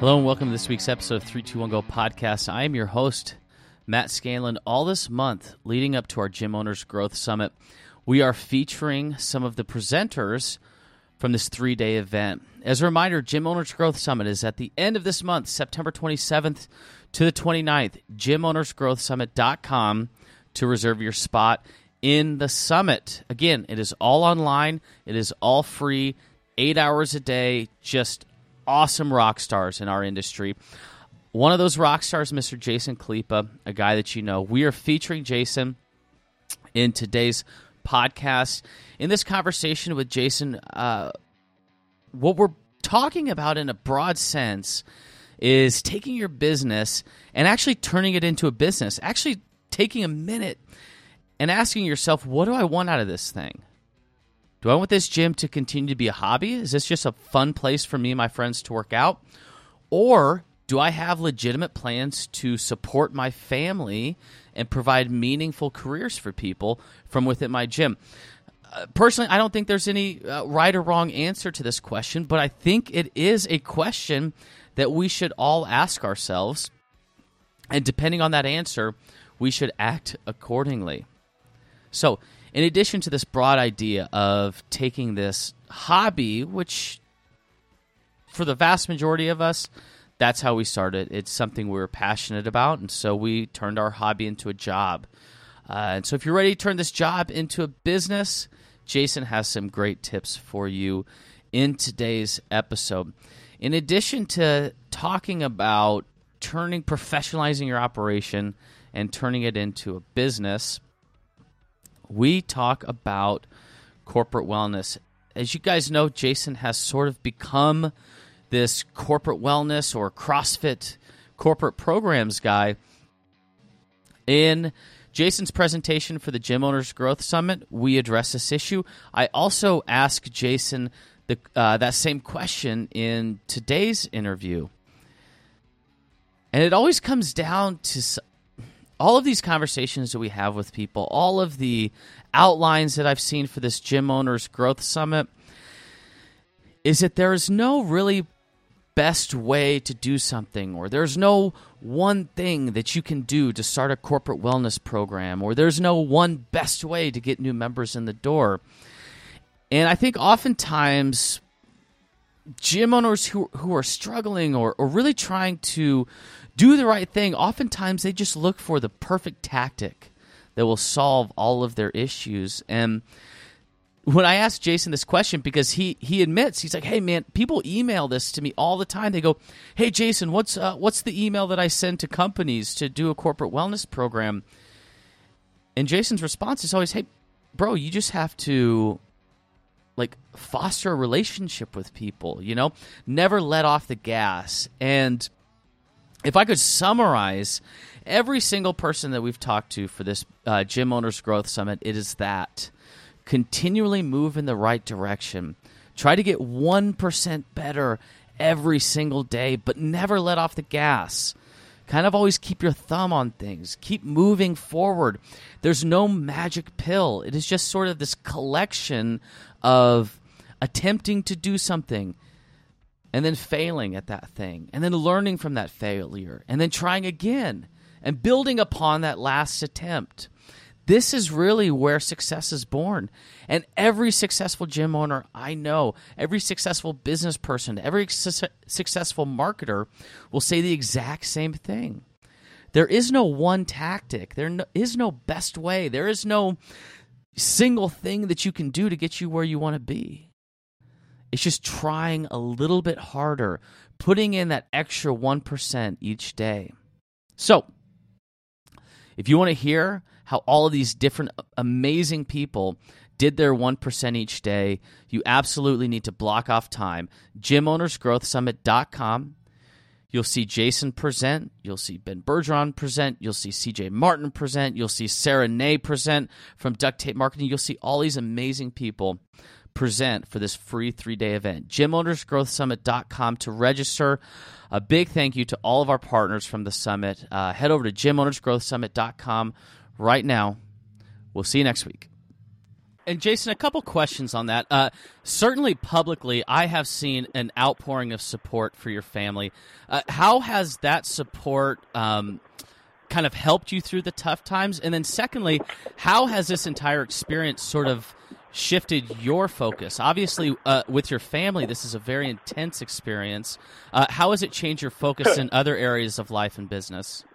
Hello and welcome to this week's episode of 321 Go Podcast. I am your host, Matt Scanlon. All this month leading up to our Gym Owners Growth Summit, we are featuring some of the presenters from this 3-day event. As a reminder, Gym Owners Growth Summit is at the end of this month, September 27th to the 29th. GymOwnersGrowthSummit.com to reserve your spot in the summit. Again, it is all online. It is all free, 8 hours a day, just awesome rock stars in our industry. One of those rock stars, Mr. Jason Khalipa, a guy that you know. We are featuring Jason in today's podcast. In this conversation with Jason, what we're talking about in a broad sense is taking your business and actually turning it into a business, actually taking a minute and asking yourself, what do I want out of this thing? Do I want this gym to continue to be a hobby? Is this just a fun place for me and my friends to work out? Or do I have legitimate plans to support my family and provide meaningful careers for people from within my gym? Personally, I don't think there's any right or wrong answer to this question, but I think it is a question that we should all ask ourselves. And depending on that answer, we should act accordingly. So, in addition to this broad idea of taking this hobby, which for the vast majority of us, that's how we started. It's something we were passionate about, and so we turned our hobby into a job. And so if you're ready to turn this job into a business, Jason has some great tips for you in today's episode. In addition to talking about professionalizing your operation and turning it into a business, we talk about corporate wellness. As you guys know, Jason has sort of become this corporate wellness or CrossFit corporate programs guy. In Jason's presentation for the Gym Owners Growth Summit, we address this issue. I also asked Jason that same question in today's interview. And it always comes down to all of these conversations that we have with people, all of the outlines that I've seen for this Gym Owners Growth Summit, is that there is no really best way to do something, or there's no one thing that you can do to start a corporate wellness program, or there's no one best way to get new members in the door. And I think oftentimes gym owners who are struggling or really trying to do the right thing, oftentimes they just look for the perfect tactic that will solve all of their issues. And when I asked Jason this question, because he admits, he's like, hey man, people email this to me all the time. They go, hey Jason, what's the email that I send to companies to do a corporate wellness program? And Jason's response is always, hey bro, you just have to foster a relationship with people, never let off the gas. And if I could summarize every single person that we've talked to for this Gym Owners Growth Summit, it is that continually move in the right direction. Try to get 1% better every single day, but never let off the gas. Kind of always keep your thumb on things. Keep moving forward. There's no magic pill. It is just sort of this collection of attempting to do something and then failing at that thing, and then learning from that failure, and then trying again, and building upon that last attempt. This is really where success is born. And every successful gym owner I know, every successful business person, every successful marketer will say the exact same thing. There is no one tactic. There is no best way. There is no single thing that you can do to get you where you want to be. It's just trying a little bit harder, putting in that extra 1% each day. So, if you want to hear how all of these different amazing people did their 1% each day, you absolutely need to block off time. GymOwnersGrowthSummit.com. You'll see Jason present. You'll see Ben Bergeron present. You'll see CJ Martin present. You'll see Sarah Ney present from Duct Tape Marketing. You'll see all these amazing people present for this free 3-day event. GymOwnersGrowthSummit.com to register. A big thank you to all of our partners from the summit. Head over to GymOwnersGrowthSummit.com right now. We'll see you next week. And Jason, a couple questions on that. Certainly publicly, I have seen an outpouring of support for your family. How has that support kind of helped you through the tough times? And then secondly, how has this entire experience sort of shifted your focus? Obviously, with your family, this is a very intense experience. How has it changed your focus in other areas of life and business?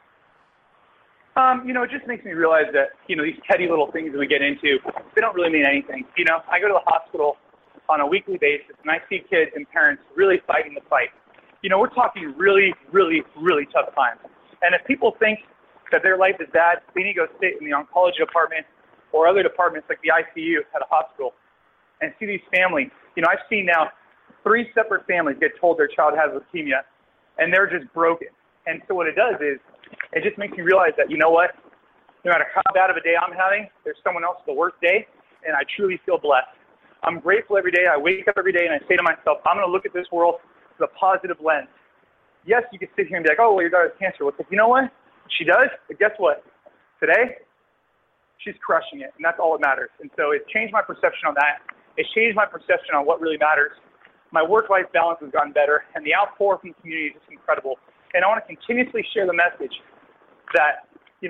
It just makes me realize that, these petty little things that we get into, they don't really mean anything. I go to the hospital on a weekly basis, and I see kids and parents really fighting the fight. We're talking really, really, really tough times. And if people think that their life is bad, they need to go sit in the oncology department or other departments like the ICU at a hospital and see these families. I've seen now 3 separate families get told their child has leukemia, and they're just broken. And so what it does is it just makes me realize that, no matter how bad of a day I'm having, there's someone else with the worst day, and I truly feel blessed. I'm grateful every day. I wake up every day and I say to myself, I'm going to look at this world with a positive lens. Yes, you could sit here and be like, oh, well, your daughter has cancer. Well, you know what? She does, but guess what? Today, she's crushing it, and that's all that matters. And so it changed my perception on that. It changed my perception on what really matters. My work-life balance has gotten better, and the outpour from the community is just incredible. And I want to continuously share the message that,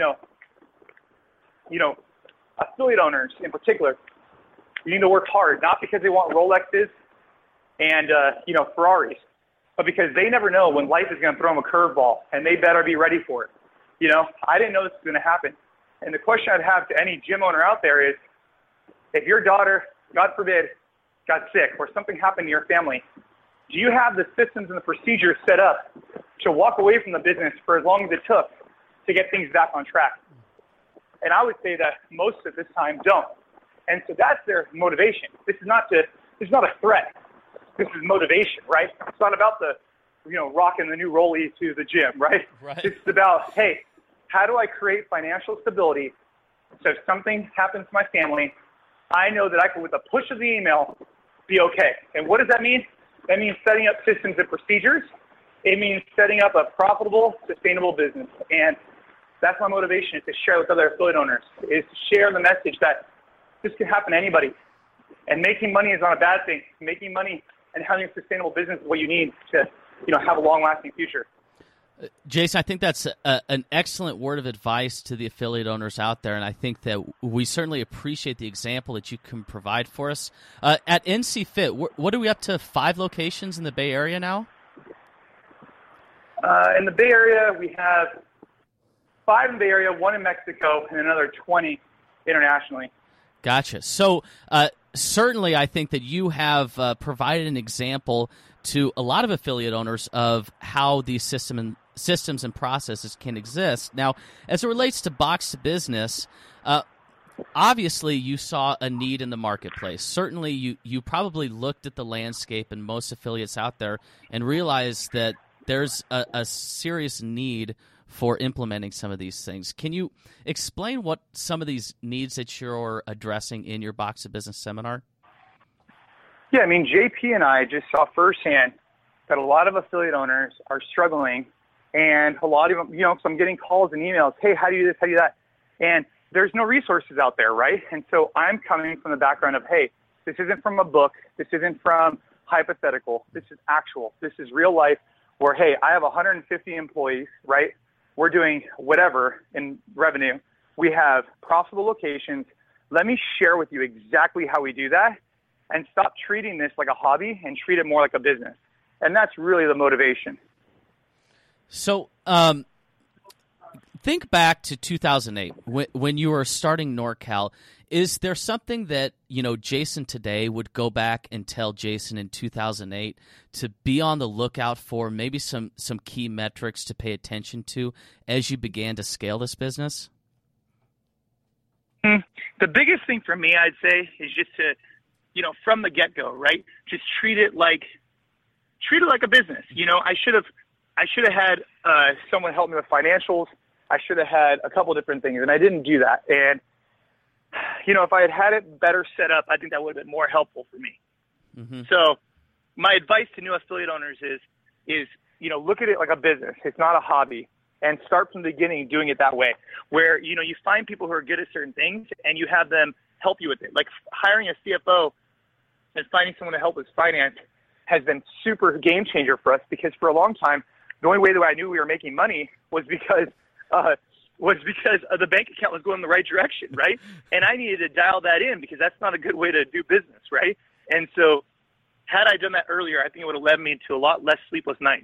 affiliate owners in particular, you need to work hard, not because they want Rolexes and, Ferraris, but because they never know when life is going to throw them a curveball, and they better be ready for it. I didn't know this was going to happen. And the question I'd have to any gym owner out there is, if your daughter, God forbid, got sick or something happened to your family, do you have the systems and the procedures set up to walk away from the business for as long as it took to get things back on track? And I would say that most at this time don't. And so that's their motivation. This is not a threat. This is motivation, right? It's not about the, rocking the new rollie to the gym, right? Right. It's about, hey, how do I create financial stability so if something happens to my family, I know that I can, with a push of the email, be okay. And what does that mean? That means setting up systems and procedures. It means setting up a profitable, sustainable business. And that's my motivation, is to share with other affiliate owners, is to share the message that this can happen to anybody. And making money is not a bad thing. Making money and having a sustainable business is what you need to, have a long-lasting future. Jason, I think that's an excellent word of advice to the affiliate owners out there, and I think that we certainly appreciate the example that you can provide for us. At NC Fit, what are we up to, 5 locations in the Bay Area now? In the Bay Area, we have 5 in the Bay Area, 1 in Mexico, and another 20 internationally. Gotcha. So certainly I think that you have provided an example to a lot of affiliate owners of how these systems and processes can exist. Now, as it relates to Box to Business, obviously you saw a need in the marketplace. Certainly you probably looked at the landscape and most affiliates out there and realized that there's a serious need for implementing some of these things. Can you explain what some of these needs that you're addressing in your Box to Business seminar? Yeah, JP and I just saw firsthand that a lot of affiliate owners are struggling, and a lot of them, so I'm getting calls and emails, hey, how do you do this, how do you do that? And there's no resources out there, right? And so I'm coming from the background of, hey, this isn't from a book, this isn't from hypothetical, this is actual, this is real life, where, hey, I have 150 employees, right? We're doing whatever in revenue. We have profitable locations. Let me share with you exactly how we do that, and stop treating this like a hobby and treat it more like a business. And that's really the motivation. So think back to 2008 when you were starting NorCal. Is there something that, Jason today would go back and tell Jason in 2008 to be on the lookout for, maybe some key metrics to pay attention to as you began to scale this business? The biggest thing for me, I'd say, is just to, from the get-go, right? Just treat it like a business. I should have had someone help me with financials. I should have had a couple different things, and I didn't do that. And, if I had it better set up, I think that would have been more helpful for me. Mm-hmm. So my advice to new affiliate owners is look at it like a business. It's not a hobby. And start from the beginning doing it that way, where, you find people who are good at certain things and you have them help you with it. Like hiring a CFO and finding someone to help with finance has been super game changer for us, because for a long time, the only way that I knew we were making money was because the bank account was going in the right direction, right? And I needed to dial that in, because that's not a good way to do business, right? And so had I done that earlier, I think it would have led me to a lot less sleepless nights.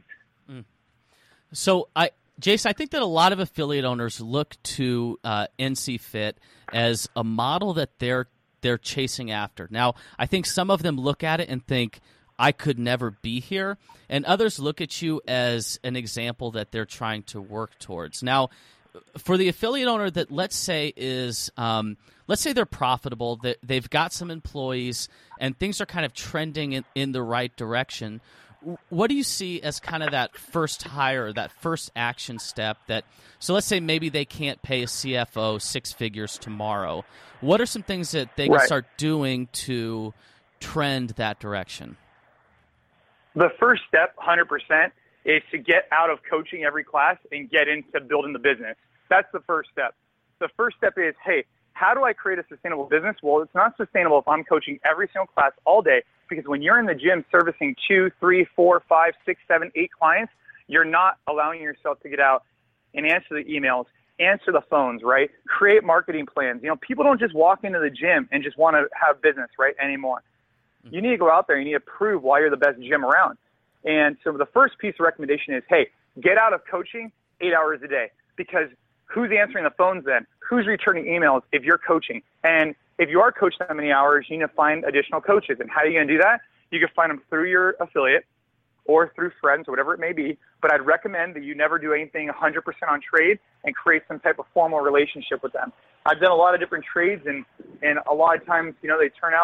So, Jason, I think that a lot of affiliate owners look to NC Fit as a model that they're chasing after. Now, I think some of them look at it and think, I could never be here, and others look at you as an example that they're trying to work towards. Now, for the affiliate owner that let's say they're profitable, that they've got some employees, and things are kind of trending in the right direction, what do you see as kind of that first hire, that first action step? So let's say maybe they can't pay a CFO 6 figures tomorrow. What are some things that they can start doing to trend that direction? The first step, 100%, is to get out of coaching every class and get into building the business. That's the first step. The first step is, hey, how do I create a sustainable business? Well, it's not sustainable if I'm coaching every single class all day, because when you're in the gym servicing 2, 3, 4, 5, 6, 7, 8 clients, you're not allowing yourself to get out and answer the emails, answer the phones, right? Create marketing plans. People don't just walk into the gym and just want to have business, right, anymore. You need to go out there. You need to prove why you're the best gym around. And so the first piece of recommendation is, hey, get out of coaching 8 hours a day, because who's answering the phones then? Who's returning emails if you're coaching? And if you are coaching that many hours, you need to find additional coaches. And how are you going to do that? You can find them through your affiliate or through friends or whatever it may be. But I'd recommend that you never do anything 100% on trade and create some type of formal relationship with them. I've done a lot of different trades, and a lot of times, they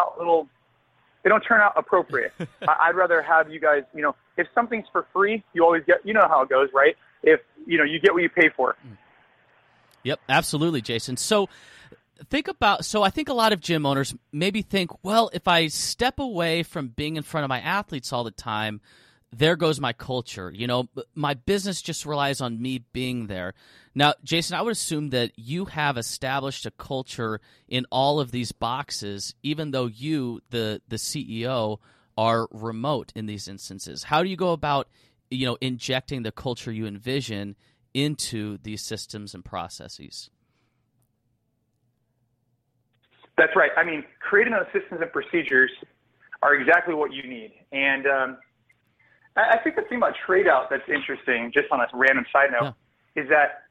don't turn out appropriate. I'd rather have you guys, if something's for free, you always get, how it goes, right? If, you get what you pay for. Yep, absolutely, Jason. So I think a lot of gym owners maybe think, well, if I step away from being in front of my athletes all the time, there goes my culture. My business just relies on me being there. Now, Jason, I would assume that you have established a culture in all of these boxes, even though you, the CEO, are remote in these instances. How do you go about, injecting the culture you envision into these systems and processes? That's right. I mean, creating those systems and procedures are exactly what you need. And I think the thing about trade out that's interesting, just on a random side note, is that,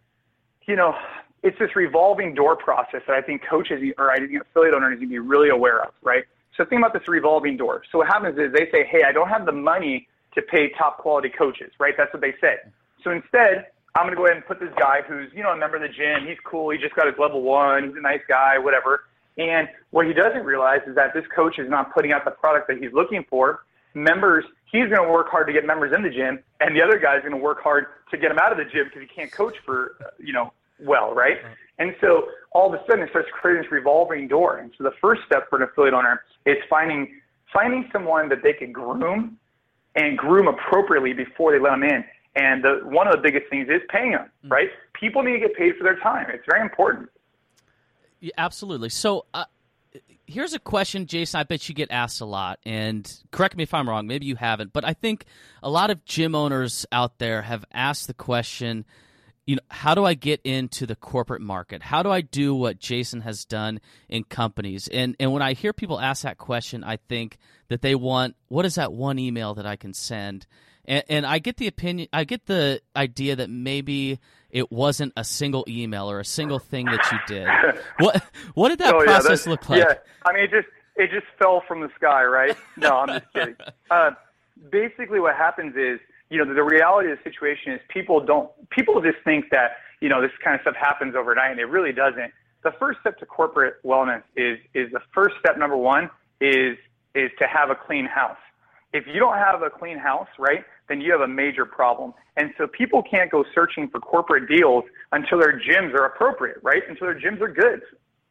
it's this revolving door process that I think coaches or I think affiliate owners need to be really aware of, right? So think about this revolving door. So what happens is they say, hey, I don't have the money to pay top quality coaches, right? That's what they say. So instead, I'm going to go ahead and put this guy who's, a member of the gym. He's cool. He just got his level 1. He's a nice guy, whatever. And what he doesn't realize is that this coach is not putting out the product that he's looking for. Members, he's going to work hard to get members in the gym, and the other guy's going to work hard to get them out of the gym because he can't coach for, well, right? And so all of a sudden it starts creating this revolving door. And so the first step for an affiliate owner is finding someone that they can groom and groom appropriately before they let them in. And one of the biggest things is paying them, right? People need to get paid for their time. It's very important. Yeah, absolutely. So here's a question, Jason, I bet you get asked a lot, and correct me if I'm wrong, maybe you haven't, but I think a lot of gym owners out there have asked the question, how do I get into the corporate market? How do I do what Jason has done in companies? And when I hear people ask that question, I think that they want, what is that one email that I can send? And I get the idea that maybe it wasn't a single email or a single thing that you did. What did that process look like? Yeah, I mean, it just fell from the sky, right? No, I'm just kidding. Basically, what happens is, the reality of the situation is people just think that, this kind of stuff happens overnight, and it really doesn't. The first step to corporate wellness is the first step, number one, is to have a clean house. If you don't have a clean house, right, then you have a major problem. And so people can't go searching for corporate deals until their gyms are appropriate, right, until their gyms are good.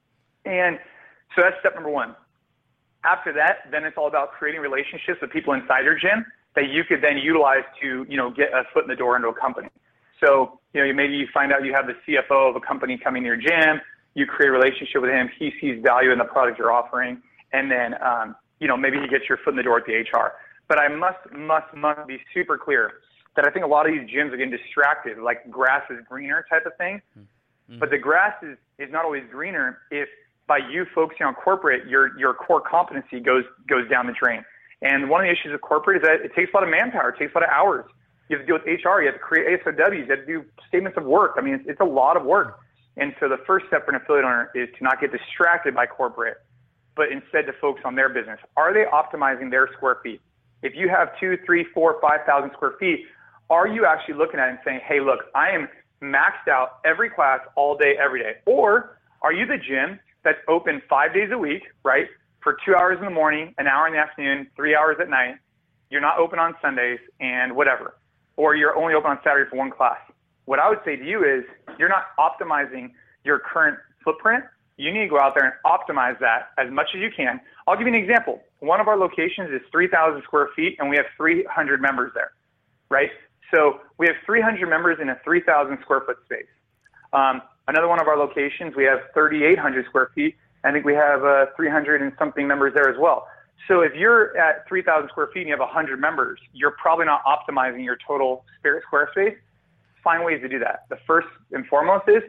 And so that's step number one. After that, then it's all about creating relationships with people inside your gym that you could then utilize to, get a foot in the door into a company. So, maybe you find out you have the CFO of a company coming to your gym. you create a relationship with him, he sees value in the product you're offering, and then, maybe he gets your foot in the door at the HR. But I must be super clear that I think a lot of these gyms are getting distracted, like grass is greener type of thing. Mm-hmm. But the grass is not always greener if by you focusing on corporate, your core competency goes down the drain. And one of the issues of corporate is that it takes a lot of manpower. It takes a lot of hours. You have to deal with HR. You have to create ASOWs. You have to do statements of work. I mean, it's a lot of work. And so the first step for an affiliate owner is to not get distracted by corporate, but instead to focus on their business. Are they optimizing their square feet? If you have 2,000, 3,000, 4,000, 5,000 square feet, are you actually looking at it and saying, hey, look, I am maxed out every class all day, every day? Or are you the gym that's open 5 days a week, right, for 2 hours in the morning, an hour in the afternoon, 3 hours at night? You're not open on Sundays and whatever. Or you're only open on Saturday for one class. What I would say to you is you're not optimizing your current footprint. You need to go out there and optimize that as much as you can. I'll give you an example. One of our locations is 3,000 square feet, and we have 300 members there, right? So we have 300 members in a 3,000 square foot space. Another one of our locations, we have 3,800 square feet. I think we have 300 and something members there as well. So if you're at 3,000 square feet and you have 100 members, you're probably not optimizing your total square space. Find ways to do that. The first and foremost is,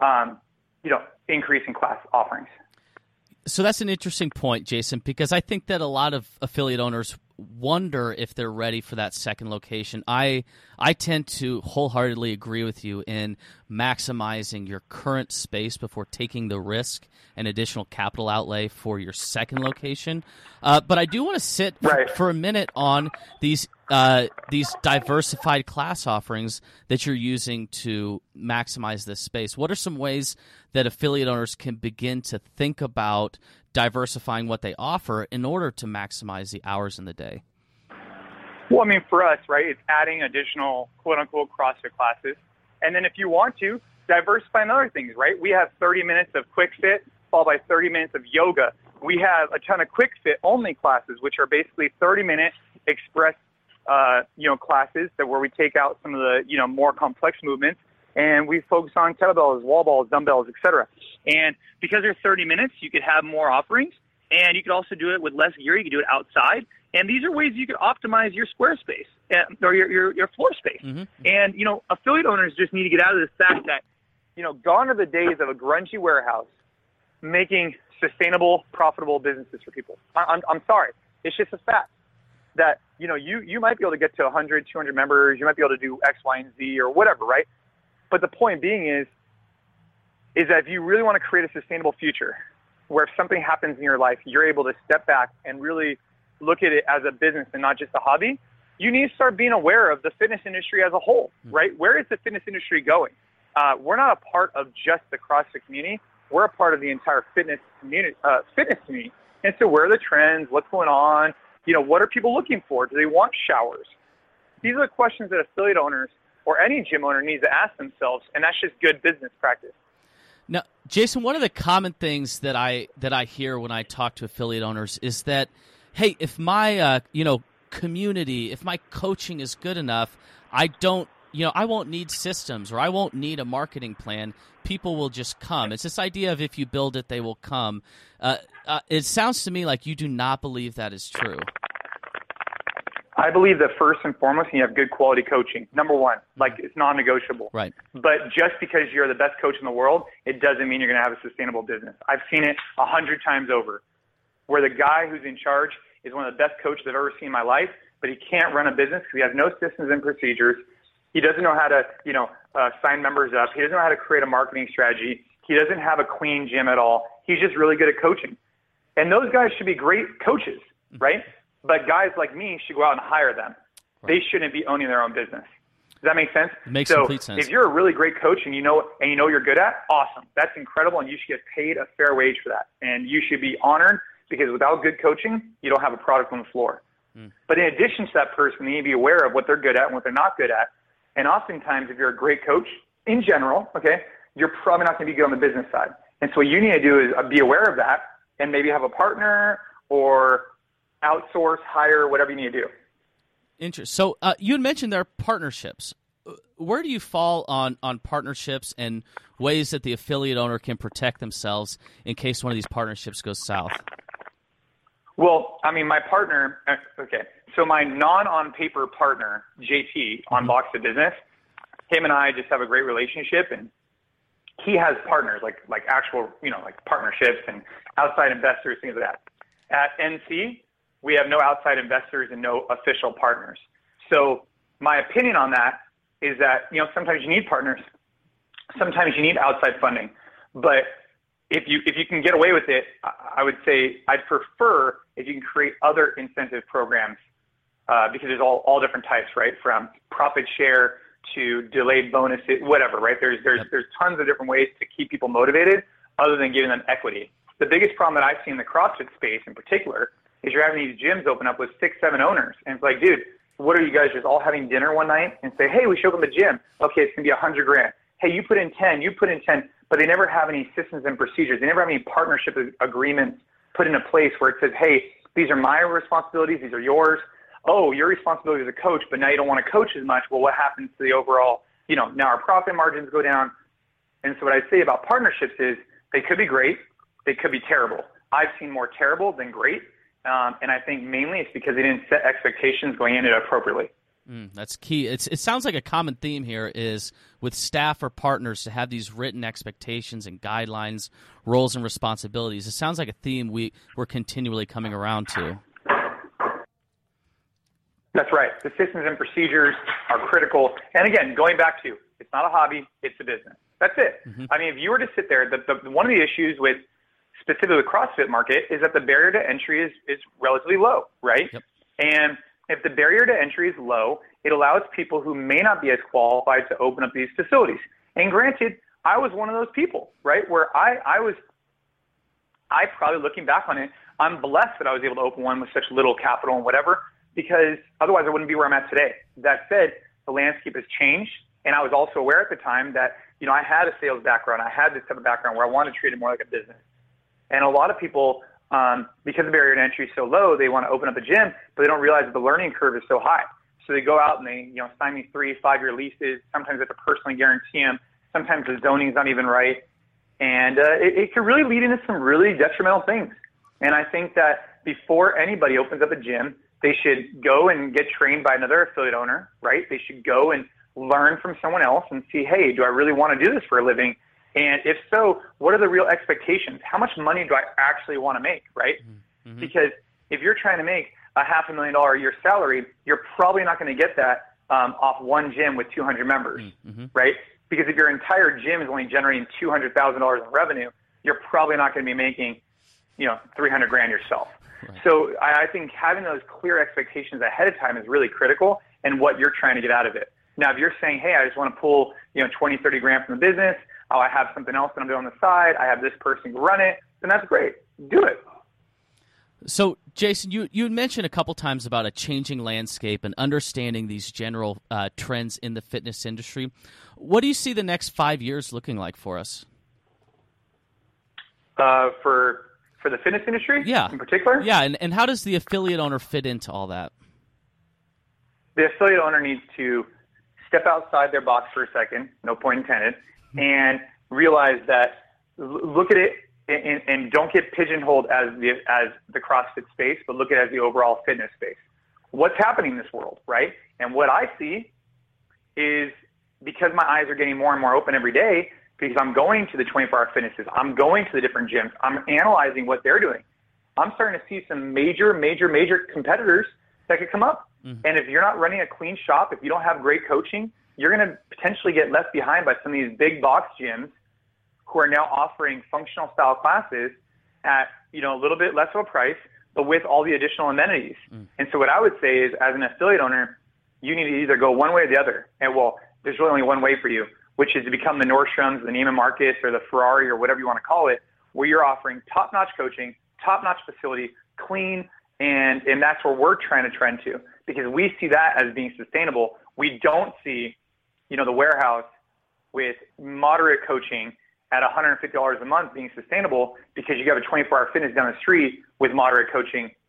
increasing class offerings. So that's an interesting point, Jason, because I think that a lot of affiliate owners wonder if they're ready for that second location. I tend to wholeheartedly agree with you in maximizing your current space before taking the risk and additional capital outlay for your second location. But I do want to sit for a minute on these diversified class offerings that you're using to maximize this space. What are some ways that affiliate owners can begin to think about diversifying what they offer in order to maximize the hours in the day? Well, I mean, for us, right, it's adding additional quote-unquote CrossFit classes. And then if you want to, diversify in other things, right? We have 30 minutes of quick fit followed by 30 minutes of yoga. We have a ton of quick fit only classes, which are basically 30-minute express classes where we take out some of the, more complex movements, and we focus on kettlebells, wall balls, dumbbells, etc. And because they're 30 minutes, you could have more offerings, and you could also do it with less gear. You could do it outside. And these are ways you could optimize your square space or your floor space. Mm-hmm. And, affiliate owners just need to get out of this fact that, gone are the days of a grungy warehouse making sustainable, profitable businesses for people. I'm sorry. It's just a fact that, you might be able to get to 100, 200 members. You might be able to do X, Y, and Z or whatever, right? But the point being is that if you really want to create a sustainable future where if something happens in your life, you're able to step back and really look at it as a business and not just a hobby, you need to start being aware of the fitness industry as a whole, right? Where is the fitness industry going? We're not a part of just the CrossFit community. We're a part of the entire fitness community. And so where are the trends? What's going on? What are people looking for? Do they want showers? These are the questions that affiliate owners or any gym owner needs to ask themselves, and that's just good business practice. Now, Jason, one of the common things that I hear when I talk to affiliate owners is that, hey, if my community, if my coaching is good enough, I won't need systems or I won't need a marketing plan. People will just come. It's this idea of if you build it, they will come. It sounds to me like you do not believe that is true. I believe that first and foremost, you have good quality coaching. Number one, it's non-negotiable. Right. But just because you're the best coach in the world, it doesn't mean you're going to have a sustainable business. I've seen it 100 times over, where the guy who's in charge is one of the best coaches I've ever seen in my life, but he can't run a business because he has no systems and procedures. He doesn't know how to, sign members up. He doesn't know how to create a marketing strategy. He doesn't have a clean gym at all. He's just really good at coaching. And those guys should be great coaches, right? But guys like me should go out and hire them. Right. They shouldn't be owning their own business. Does that make sense? It makes complete sense. If you're a really great coach and you know you're good at, awesome. That's incredible, and you should get paid a fair wage for that. And you should be honored because without good coaching, you don't have a product on the floor. But in addition to that person, you need to be aware of what they're good at and what they're not good at. And oftentimes, if you're a great coach, in general, okay, you're probably not going to be good on the business side. And so what you need to do is be aware of that and maybe have a partner or outsource, hire, whatever you need to do. Interesting. So you had mentioned there are partnerships. where do you fall on partnerships and ways that the affiliate owner can protect themselves in case one of these partnerships goes south? Well, I mean, my partner, okay, so my non-on-paper partner, JT, on Box of Business, him and I just have a great relationship, and he has partners, like actual, like partnerships and outside investors, things like that. At NC, we have no outside investors and no official partners. So my opinion on that is that, sometimes you need partners. Sometimes you need outside funding. But if you can get away with it, I would say I'd prefer if you can create other incentive programs, because there's all different types, right? From profit share to delayed bonuses, whatever, right? There's tons of different ways to keep people motivated other than giving them equity. The biggest problem that I've seen in the CrossFit space in particular is you're having these gyms open up with 6-7 owners. And it's like, dude, what are you guys just all having dinner one night and say, hey, we should open the gym. Okay, it's going to be $100,000. Hey, you put in 10, you put in 10, but they never have any systems and procedures. They never have any partnership agreements put into place where it says, hey, these are my responsibilities, these are yours. Oh, your responsibility as a coach, but now you don't want to coach as much. Well, what happens to the overall, now our profit margins go down. And so what I say about partnerships is they could be great, they could be terrible. I've seen more terrible than great. And I think mainly it's because they didn't set expectations going into it appropriately. That's key. It sounds like a common theme here is with staff or partners to have these written expectations and guidelines, roles and responsibilities. It sounds like a theme we're continually coming around to. That's right. The systems and procedures are critical. And again, going back to, it's not a hobby, it's a business. That's it. Mm-hmm. I mean, if you were to sit there, one of the issues with specifically the CrossFit market is that the barrier to entry is relatively low, right? Yep. And if the barrier to entry is low, it allows people who may not be as qualified to open up these facilities. And granted, I was one of those people, right? Where I probably looking back on it, I'm blessed that I was able to open one with such little capital and whatever, because otherwise I wouldn't be where I'm at today. That said, the landscape has changed. And I was also aware at the time that, I had a sales background. I had this type of background where I wanted to treat it more like a business. And a lot of people, because the barrier to entry is so low, they want to open up a gym, but they don't realize that the learning curve is so high. So they go out and they, sign these 3-5-year leases. Sometimes they have to personally guarantee them. Sometimes the zoning's not even right. And it can really lead into some really detrimental things. And I think that before anybody opens up a gym, they should go and get trained by another affiliate owner, right? They should go and learn from someone else and see, hey, do I really want to do this for a living? And if so, what are the real expectations? How much money do I actually want to make, right? Mm-hmm. Because if you're trying to make a $500,000 a year salary, you're probably not going to get that off one gym with 200 members, mm-hmm. right? Because if your entire gym is only generating $200,000 in revenue, you're probably not going to be making, $300,000 yourself. Right. So I think having those clear expectations ahead of time is really critical and what you're trying to get out of it. Now, if you're saying, hey, I just want to pull, 20, 30 grand from the business, oh, I have something else that I'm doing on the side, I have this person to run it, then that's great. Do it. So, Jason, you had mentioned a couple times about a changing landscape and understanding these general trends in the fitness industry. What do you see the next 5 years looking like for us? For the fitness industry in particular? Yeah, and how does the affiliate owner fit into all that? The affiliate owner needs to step outside their box for a second, no point intended, and realize that, look at it and don't get pigeonholed as the CrossFit space, but look at it as the overall fitness space. What's happening in this world, right? And what I see is, because my eyes are getting more and more open every day, because I'm going to the 24-hour fitnesses, I'm going to the different gyms, I'm analyzing what they're doing. I'm starting to see some major competitors that could come up. Mm-hmm. And if you're not running a clean shop, if you don't have great coaching, you're going to potentially get left behind by some of these big box gyms who are now offering functional style classes at, a little bit less of a price, but with all the additional amenities. Mm. And so what I would say is, as an affiliate owner, you need to either go one way or the other. And there's really only one way for you, which is to become the Nordstroms, the Neiman Marcus, or the Ferrari, or whatever you want to call it, where you're offering top-notch coaching, top-notch facility, clean, and that's where we're trying to trend to, because we see that as being sustainable. We don't see, the warehouse with moderate coaching at $150 a month being sustainable, because you have a 24-hour fitness down the street with moderate coaching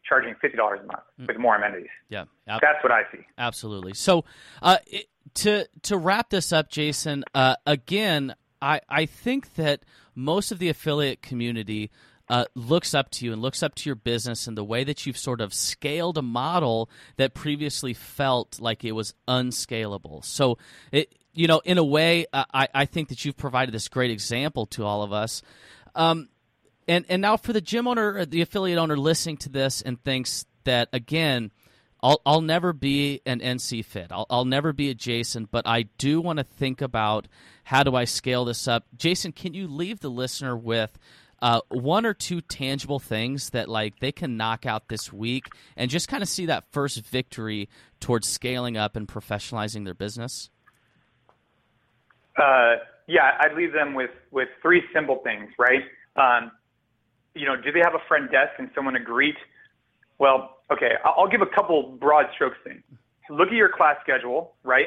charging $50 a month with more amenities. Yeah, that's what I see. Absolutely. So to wrap this up, Jason, again, I think that most of the affiliate community looks up to you and looks up to your business and the way that you've sort of scaled a model that previously felt like it was unscalable. So, in a way, I think that you've provided this great example to all of us. And now for the gym owner, or the affiliate owner listening to this and thinks that, again, I'll never be an NC Fit. I'll never be a Jason, but I do want to think about how do I scale this up. Jason, can you leave the listener with one or two tangible things that they can knock out this week and just kind of see that first victory towards scaling up and professionalizing their business? Yeah, I'd leave them with three simple things, right? Do they have a front desk and someone to greet? Well, okay, I'll give a couple broad strokes things. Look at your class schedule, right?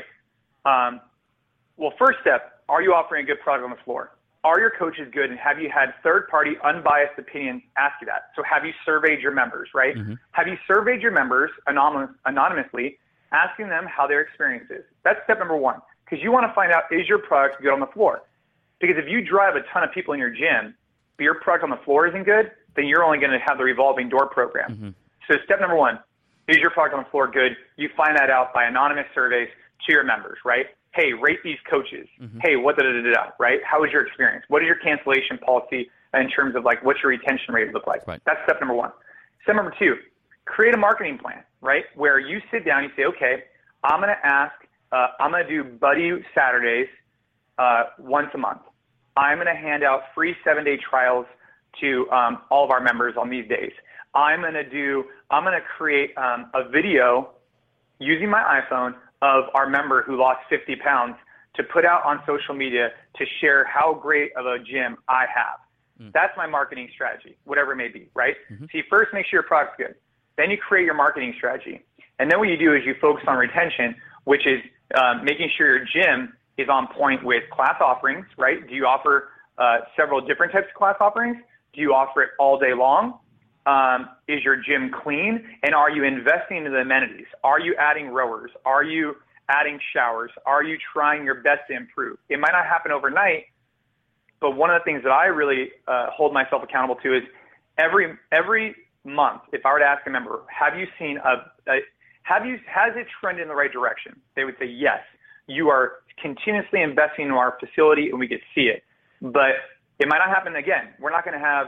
Well, first step, are you offering a good product on the floor? Are your coaches good, and have you had third-party, unbiased opinions ask you that? So have you surveyed your members, right? Mm-hmm. Have you surveyed your members anonymously, asking them how their experience is? That's step number one, because you want to find out, is your product good on the floor? Because if you drive a ton of people in your gym, but your product on the floor isn't good, then you're only going to have the revolving door program. Mm-hmm. So step number one, is your product on the floor good? You find that out by anonymous surveys to your members, right? Hey, rate these coaches. Mm-hmm. Hey, right? How was your experience? What is your cancellation policy in terms of what's your retention rate look like? Right. That's step number one. Step number two, create a marketing plan, right? Where you sit down, you say, okay, I'm going to do Buddy Saturdays once a month. I'm going to hand out free 7-day trials to all of our members on these days. I'm going to create a video using my iPhone of our member who lost 50 pounds to put out on social media to share how great of a gym I have. That's my marketing strategy, whatever it may be, right? Mm-hmm. So you first make sure your product's good. Then you create your marketing strategy. And then what you do is you focus on retention, which is making sure your gym is on point with class offerings, right? Do you offer several different types of class offerings? Do you offer it all day long? Is your gym clean? And are you investing in the amenities? Are you adding rowers? Are you adding showers? Are you trying your best to improve? It might not happen overnight, but one of the things that I really hold myself accountable to is every month, if I were to ask a member, have you seen has it trended in the right direction? They would say, yes, you are continuously investing in our facility and we can see it. But it might not happen again. We're not going to have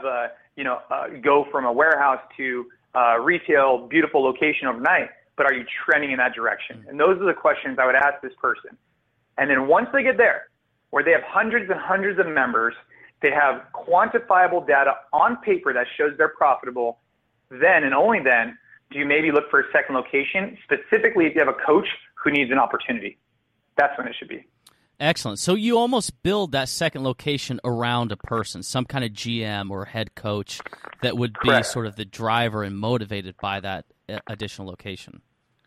go from a warehouse to retail, beautiful location overnight, but are you trending in that direction? And those are the questions I would ask this person. And then once they get there, where they have hundreds and hundreds of members, they have quantifiable data on paper that shows they're profitable, then and only then do you maybe look for a second location, specifically if you have a coach who needs an opportunity. That's when it should be. Excellent. So you almost build that second location around a person, some kind of GM or head coach that would be Correct. Sort of the driver and motivated by that additional location.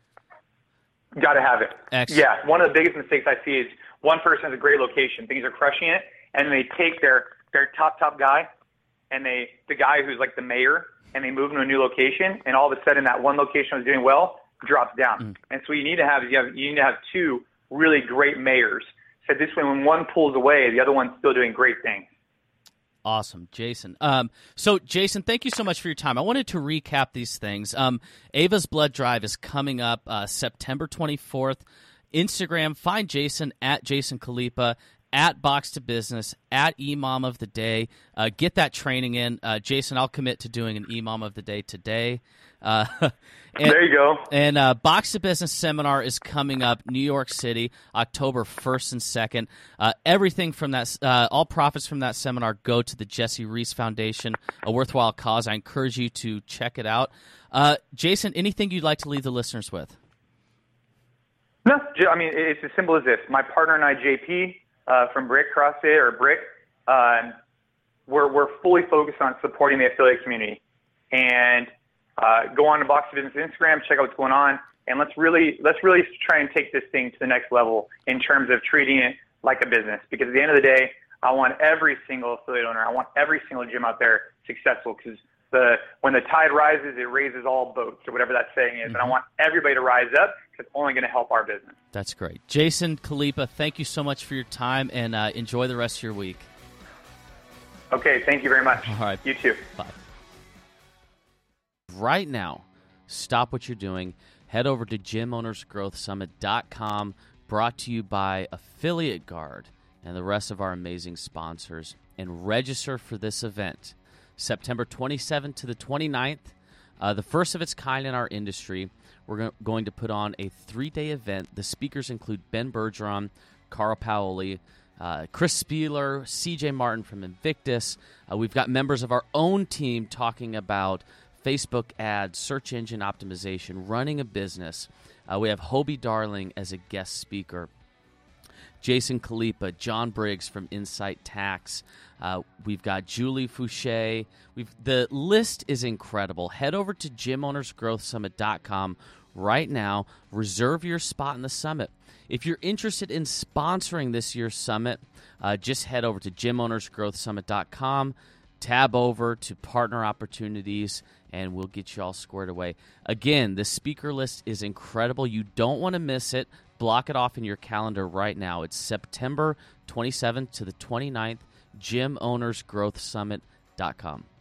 Got to have it. Excellent. Yeah. One of the biggest mistakes I see is one person has a great location, things are crushing it, and they take their top guy and the guy who's like the mayor, and they move him to a new location, and all of a sudden that one location was doing well drops down. And so what you need to have is you need to have two really great mayors. So this way, when one pulls away, the other one's still doing great things. Awesome, Jason. So, Jason, thank you so much for your time. I wanted to recap these things. Ava's Blood Drive is coming up September 24th. Instagram, find Jason at Jason Khalipa, at Box to Business, at Imam of the Day. Get that training in. Jason, I'll commit to doing an Imam of the Day today. There you go. And Box to Business seminar is coming up, New York City, October 1st and 2nd. Everything from that, all profits from that seminar go to the Jesse Reese Foundation, a worthwhile cause. I encourage you to check it out. Jason, anything you'd like to leave the listeners with? No, I mean, it's as simple as this. My partner and I, JP, from Brick CrossFit or Brick, we're fully focused on supporting the affiliate community. And go on to Box to Business Instagram, check out what's going on, and let's really try and take this thing to the next level in terms of treating it like a business. Because at the end of the day, I want every single affiliate owner, I want every single gym out there successful, because when the tide rises, it raises all boats, or whatever that saying is. And I want everybody to rise up because it's only going to help our business. That's great. Jason Khalipa, thank you so much for your time, and enjoy the rest of your week. Okay, thank you very much. All right. You too. Bye. Right now, stop what you're doing. Head over to gymownersgrowthsummit.com, brought to you by Affiliate Guard and the rest of our amazing sponsors, and register for this event. September 27th to the 29th, the first of its kind in our industry. We're going to put on a 3-day event. The speakers include Ben Bergeron, Carl Paoli, Chris Spieler, CJ Martin from Invictus. We've got members of our own team talking about Facebook ads, search engine optimization, running a business. We have Hobie Darling as a guest speaker. Jason Khalipa, John Briggs from Insight Tax. We've got Julie Fouché. The list is incredible. Head over to gymownersgrowthsummit.com right now. Reserve your spot in the summit. If you're interested in sponsoring this year's summit, just head over to gymownersgrowthsummit.com, tab over to partner opportunities, and we'll get you all squared away. Again, the speaker list is incredible. You don't want to miss it. Block it off in your calendar right now. It's September 27th to the 29th, gymownersgrowthsummit.com.